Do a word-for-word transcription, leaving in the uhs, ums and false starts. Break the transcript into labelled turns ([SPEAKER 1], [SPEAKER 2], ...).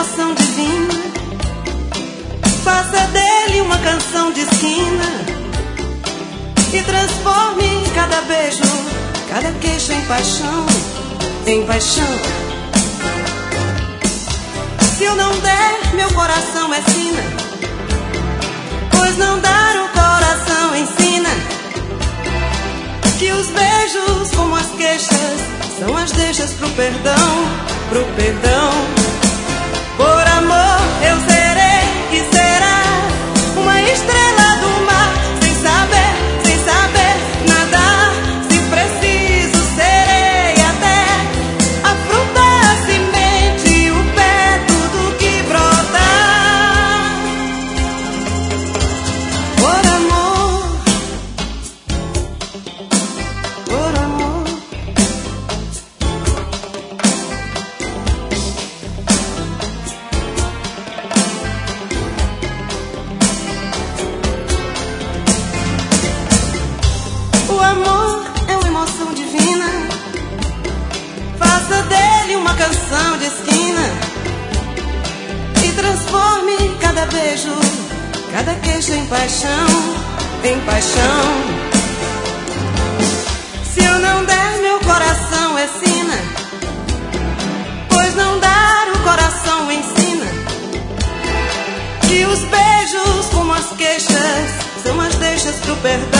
[SPEAKER 1] emoção divina. Faça dele uma canção de esquina e transforme cada beijo, cada queixo em paixão, em paixão. Se eu não der, meu coração é sina, pois não dar o coração ensina que os beijos, como as queixas, são as deixas pro perdão, pro perdão. Por amor eu serei e será uma estrela do mar, sem saber, sem saber nadar. Se preciso serei até a fruta, a semente, o pé, tudo que brotar. Por amor, por amor. O amor é uma emoção divina. Faça dele uma canção de esquina e transforme cada beijo, cada queixo em paixão, em paixão. Se eu não der, meu coração é sina, pois não dar o coração ensina que os beijos, como as queixas, são as deixas pro perdão.